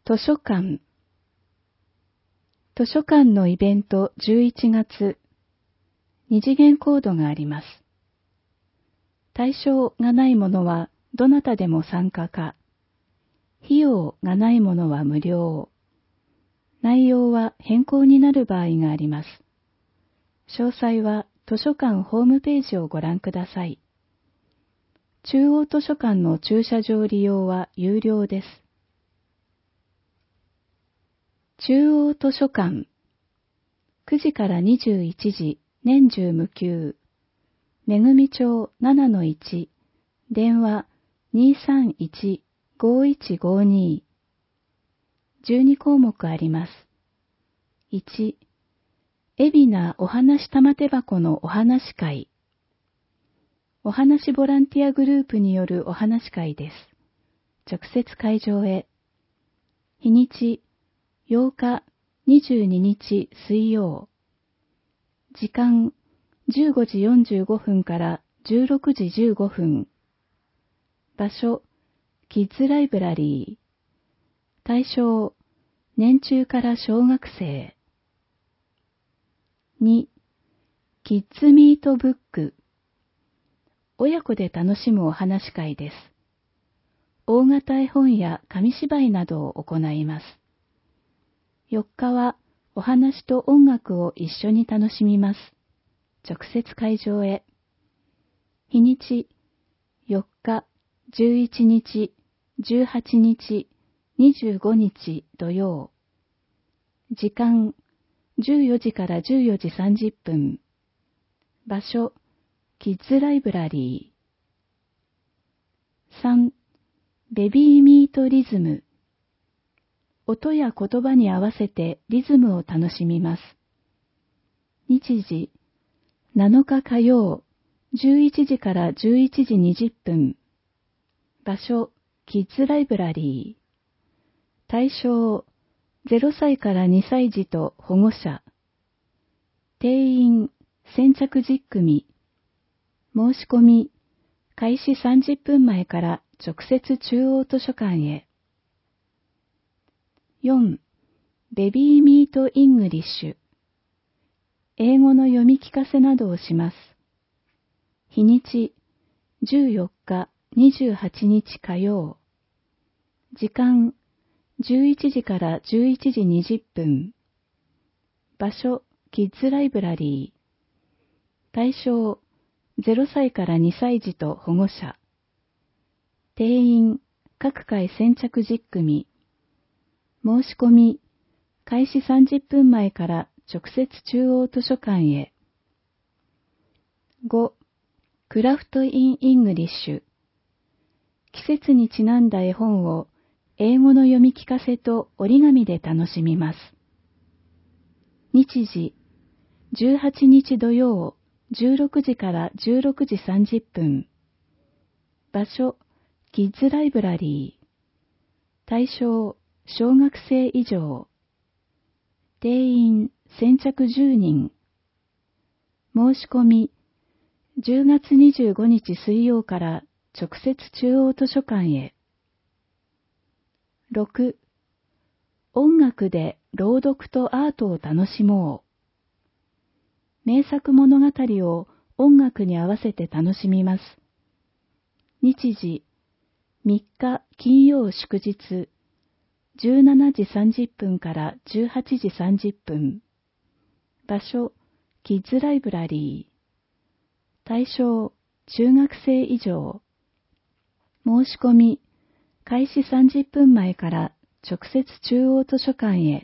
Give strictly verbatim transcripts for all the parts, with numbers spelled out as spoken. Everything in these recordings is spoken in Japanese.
図書館。図書館のイベントじゅういちがつ、二次元コードがあります。対象がないものはどなたでも参加か、費用がないものは無料、内容は変更になる場合があります。詳細は図書館ホームページをご覧ください。中央図書館の駐車場利用は有料です。中央図書館。くじからにじゅういちじ、年中無休。めぐみ町 ななのいち、電話 にーさんいち ごーいちごーにー。じゅうに項目あります。いち、海老名お話玉手箱のお話会。お話ボランティアグループによるお話会です。直接会場へ。日にち、ようか、にじゅうににち水曜。時間、じゅうごじよんじゅうごふんからじゅうろくじじゅうごふん。場所、キッズライブラリー。対象、年中から小学生。に、キッズミートブック。親子で楽しむお話会です。大型絵本や紙芝居などを行います。よっかはお話と音楽を一緒に楽しみます。直接会場へ。日にち、よっか、じゅういちにち、じゅうはちにち、にじゅうごにち土曜。時間、じゅうよじからじゅうよじさんじゅっぷん。場所、キッズライブラリー。さん、ベビーミートリズム。音や言葉に合わせてリズムを楽しみます。日時、なのか火曜、じゅういちじからじゅういちじにじゅっぷん。場所、キッズライブラリー。対象、ゼロさいからにさい児と保護者。定員、先着じゅっくみ。申し込み、開始さんじゅっぷんまえから直接中央図書館へ。よん. ベビーミートイングリッシュ。英語の読み聞かせなどをします。日にち、じゅうよっか、にじゅうはちにち火曜。時間、じゅういちじからじゅういちじにじゅっぷん。場所、キッズライブラリー。対象、ゼロさいからにさい児と保護者。定員、各回先着じゅっくみ。申し込み、開始さんじゅっぷんまえから直接中央図書館へ。ご. クラフトインイングリッシュ。季節にちなんだ絵本を英語の読み聞かせと折り紙で楽しみます。日時、じゅうはちにち土曜、じゅうろくじからじゅうろくじさんじゅっぷん。場所、キッズライブラリー。対象、小学生以上。定員、先着じゅうにん。申し込み、じゅうがつにじゅうごにち水曜から直接中央図書館へ。ろく. 音楽で朗読とアートを楽しもう。名作物語を音楽に合わせて楽しみます。日時、みっか金曜祝日、じゅうしちじさんじゅっぷんからじゅうはちじさんじゅっぷん。場所、キッズライブラリー。対象、中学生以上。申し込み、開始さんじゅっぷんまえから直接中央図書館へ。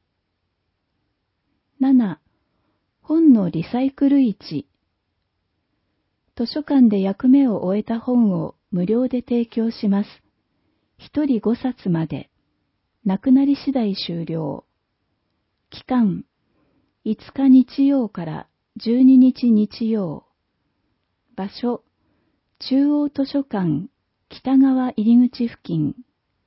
なな. 本のリサイクル市。図書館で役目を終えた本を無料で提供します。ひとりごさつまで。なくなり次第終了。期間、いつか日曜からじゅうににち日曜。場所、中央図書館北側入り口付近。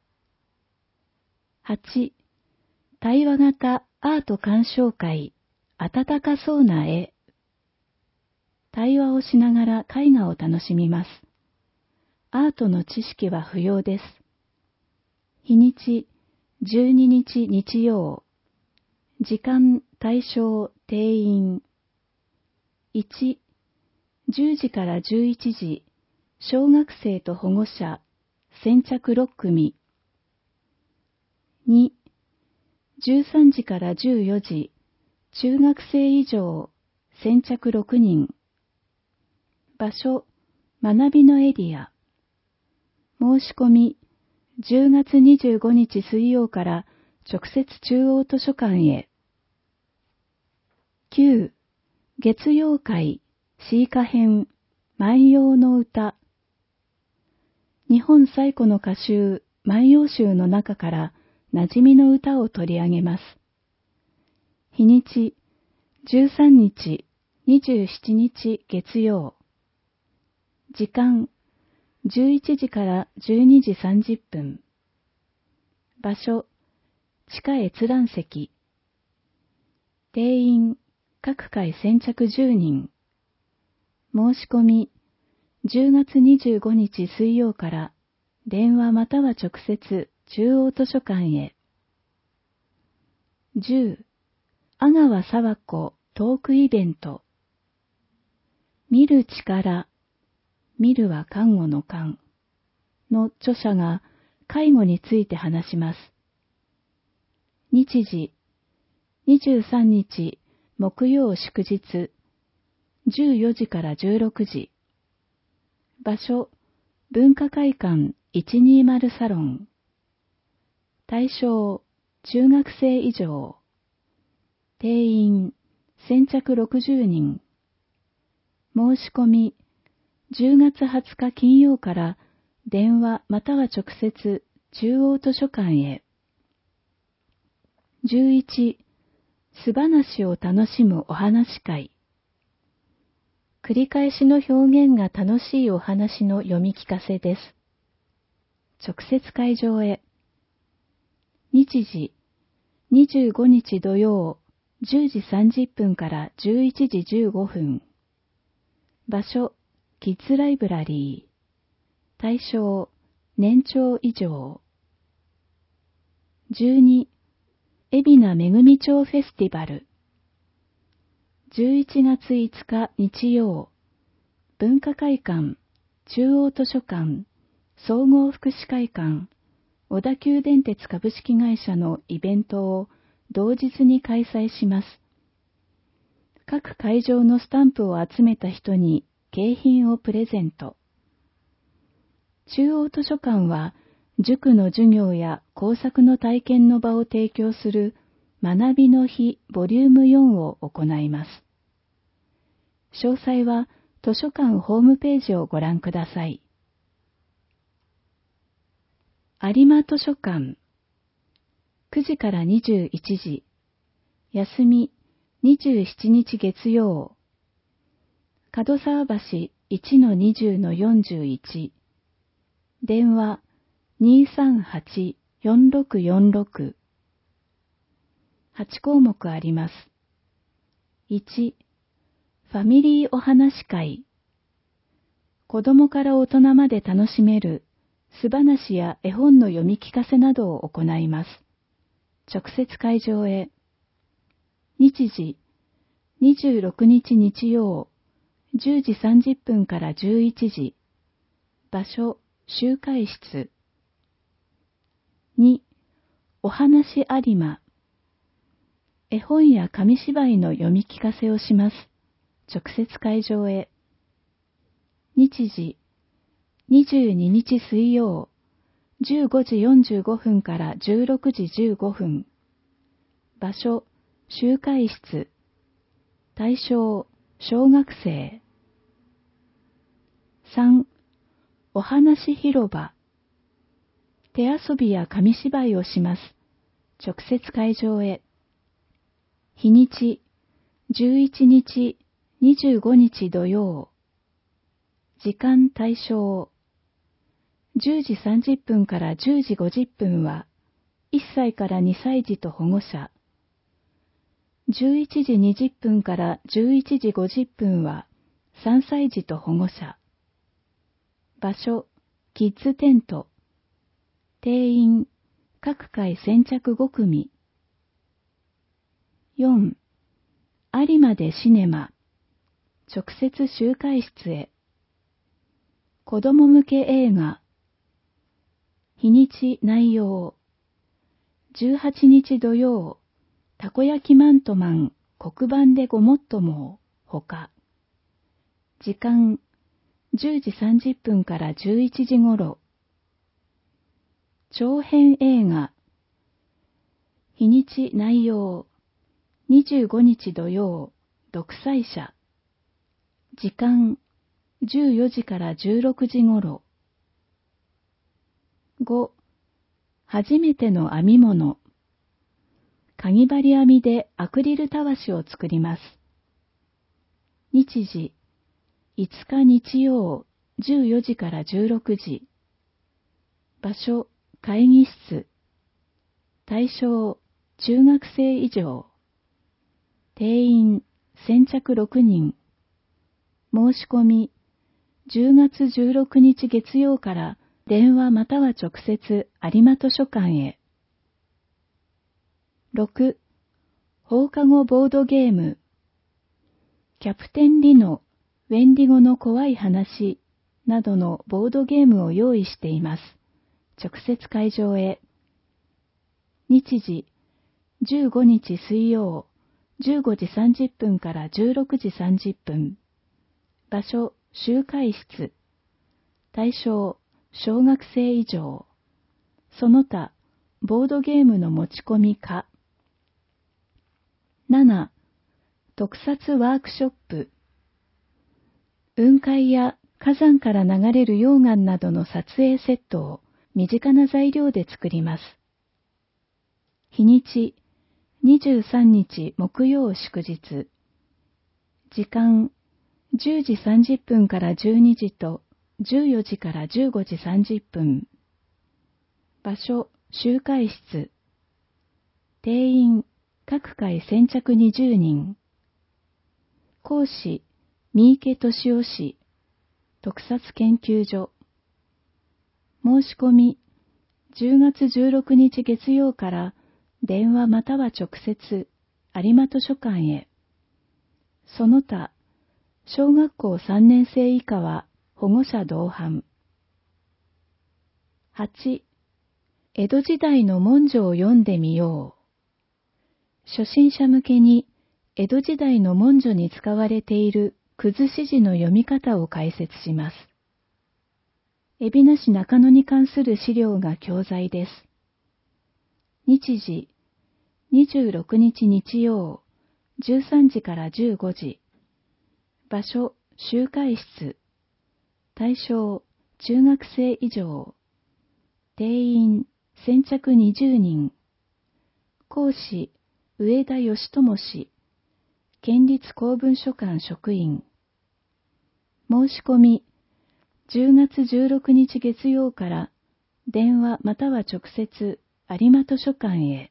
はち. 対話型アート鑑賞会温かそうな絵。対話をしながら絵画を楽しみます。アートの知識は不要です。日にち、 じゅうににち日曜。時間対象定員。いち、じゅうじからじゅういちじ、小学生と保護者、先着ろっくみ。に、じゅうさんじからじゅうよじ、中学生以上、先着ろくにん。場所、学びのエリア。申し込み、じゅうがつにじゅうごにち水曜から直接中央図書館へ。きゅう、月曜会、詩歌編、万葉の歌。日本最古の歌集、万葉集の中から馴染みの歌を取り上げます。日にち、じゅうさんにち、にじゅうしちにち月曜。時間、じゅういちじからじゅうにじさんじゅっぷん。場所、地下閲覧席。定員、各回先着じゅうにん。申し込み、じゅうがつにじゅうごにち水曜から電話または直接中央図書館へ。じゅう、阿川佐和子トークイベント。見る力、見るは看護の看の著者が介護について話します。日時、にじゅうさんにち木曜祝日、じゅうよじからじゅうろくじ。場所、文化会館いちにーまるサロン。対象、中学生以上。定員、先着ろくじゅうにん。申し込み、じゅうがつはつか金曜から電話または直接中央図書館へ。じゅういち、素話を楽しむお話会。繰り返しの表現が楽しいお話の読み聞かせです。直接会場へ。日時、にじゅうごにち土曜、じゅうじさんじゅっぷんからじゅういちじじゅうごふん。場所、キッズライブラリー。対象、年長以上。じゅうに、海老名めぐみ町フェスティバル。じゅういちがついつか日曜、文化会館、中央図書館、総合福祉会館、小田急電鉄株式会社のイベントを同日に開催します。各会場のスタンプを集めた人に景品をプレゼント。中央図書館は、塾の授業や工作の体験の場を提供する学びの日ボリュームよんを行います。詳細は図書館ホームページをご覧ください。有馬図書館。くじからにじゅういちじ。休みにじゅうしちにち月曜。門沢橋 いちのにじゅうのよんじゅういち。電話 にーさんはち よんろくよんろく。はちこうもくあります。いち、ファミリーお話会。子供から大人まで楽しめる素話や絵本の読み聞かせなどを行います。直接会場へ。日時、にじゅうろくにち日曜、じゅうじさんじゅっぷんからじゅういちじ。場所、集会室。に、お話有馬。絵本や紙芝居の読み聞かせをします。直接会場へ。日時、にじゅうににち水曜、じゅうごじよんじゅうごふんからじゅうろくじじゅうごふん。場所、集会室。対象、小学生。さん、お話広場。手遊びや紙芝居をします。直接会場へ。日にち、じゅういちにち、にじゅうごにち土曜。時間対象。じゅうじさんじゅっぷんからじゅうじごじゅっぷんはいっさいからにさい児と保護者。じゅういちじにじゅっぷんからじゅういちじごじゅっぷんはさんさい児と保護者。場所、キッズテント。定員、 各回先着ご組。よん、有馬でシネマ、直接集会室へ。子供向け映画、日にち内容、じゅうはちにち土曜、たこ焼きマントマン黒板でごもっとも、ほか。時間、じゅうじさんじゅっぷんからじゅういちじごろ。長編映画、日にち内容、にじゅうごにち土曜、独裁者。時間、じゅうよじからじゅうろくじごろ。ご、初めての編み物。かぎ針編みでアクリルたわしを作ります。日時、いつか日曜、じゅうよじからじゅうろくじ。場所、会議室。対象、中学生以上。定員、先着ろくにん。申し込み、じゅうがつじゅうろくにち月曜から電話または直接有馬図書館へ。ろく、放課後ボードゲーム。キャプテンリノ、ウェンディゴの怖い話などのボードゲームを用意しています。直接会場へ。日時、じゅうごにち水曜、じゅうごじさんじゅっぷんからじゅうろくじさんじゅっぷん。場所、集会室。対象、小学生以上。その他、ボードゲームの持ち込み可。なな、特撮ワークショップ。雲海や火山から流れる溶岩などの撮影セットを身近な材料で作ります。日にち、にじゅうさんにち木曜祝日。時間、じゅうじさんじゅっぷんからじゅうにじとじゅうよじからじゅうごじさんじゅっぷん。場所、集会室。定員、各回先着にじゅうにん。講師、三池敏夫氏、特撮研究所。申し込み、じゅうがつじゅうろくにち月曜から電話または直接、有馬図書館へ。その他、小学校さんねん生以下は保護者同伴。はち、江戸時代の文書を読んでみよう。初心者向けに江戸時代の文書に使われているくずし字の読み方を解説します。海老名市中野に関する資料が教材です。日時、にじゅうろくにち日曜、じゅうさんじからじゅうごじ。場所、集会室。対象、中学生以上。定員、先着にじゅうにん。講師、上田義智氏。県立公文書館職員。申し込み、じゅうがつじゅうろくにち月曜から電話または直接有馬図書館へ。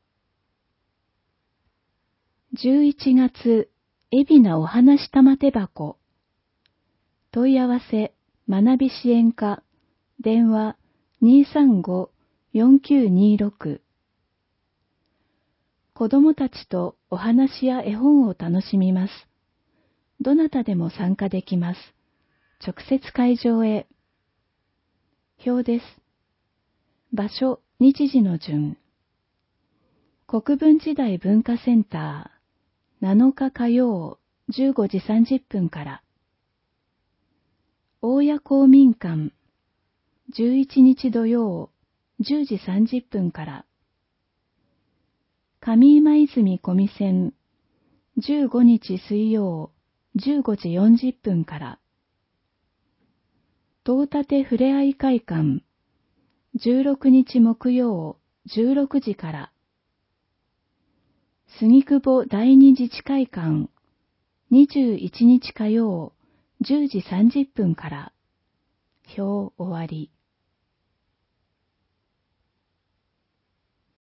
じゅういちがつ、海老名お話玉手箱。問い合わせ、学び支援課、電話 にーさんごーよんきゅうにーろく。子供たちとお話や絵本を楽しみます。どなたでも参加できます。直接会場へ。表です。場所、日時の順。国分時代文化センター、なのか火曜、じゅうごじさんじゅっぷんから。大谷公民館、じゅういちにち土曜、じゅうじさんじゅっぷんから。上今泉小見線、じゅうごにち水曜、じゅうごじよんじゅっぷんから。東立ふれあい会館、じゅうろくにち木曜、じゅうろくじから。杉久保第二自治会館、にじゅういちにち火曜、じゅうじさんじゅっぷんから。表終わり。